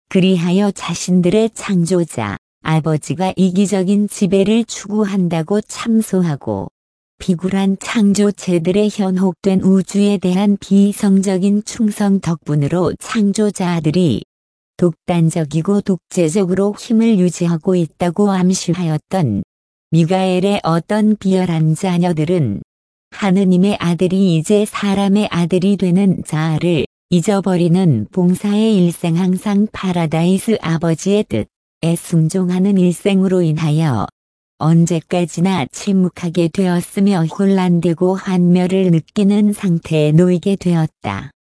그리하여 자신들의 창조자, 아버지가 이기적인 지배를 추구한다고 참소하고 비굴한 창조체들의 현혹된 우주에 대한 비이성적인 충성 덕분으로 창조자들이 독단적이고 독재적으로 힘을 유지하고 있다고 암시하였던 미가엘의 어떤 비열한 자녀들은 하느님의 아들이 이제 사람의 아들이 되는 자아를 잊어버리는 봉사의 일생, 항상 파라다이스 아버지의 뜻에 순종하는 일생으로 인하여 언제까지나 침묵하게 되었으며 혼란되고 환멸을 느끼는 상태에 놓이게 되었다.